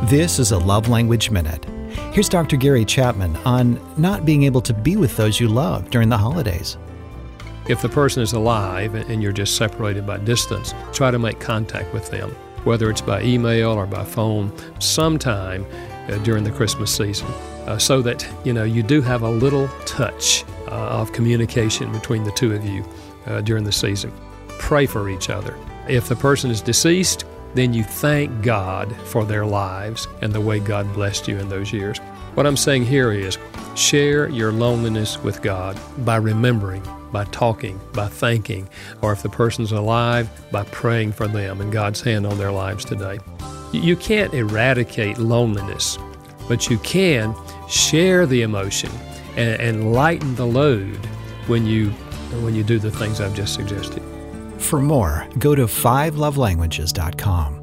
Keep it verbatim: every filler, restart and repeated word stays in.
This is a Love Language Minute. Here's Doctor Gary Chapman on not being able to be with those you love during the holidays. If the person is alive and you're just separated by distance, try to make contact with them, whether it's by email or by phone, sometime uh, during the Christmas season, uh, so that you know you do have a little touch uh, of communication between the two of you uh, during the season. Pray for each other. If the person is deceased, then you thank God for their lives and the way God blessed you in those years. What I'm saying here is share your loneliness with God by remembering, by talking, by thanking, or if the person's alive, by praying for them and God's hand on their lives today. You can't eradicate loneliness, but you can share the emotion and, and lighten the load when you when you do the things I've just suggested. For more, go to five love languages dot com.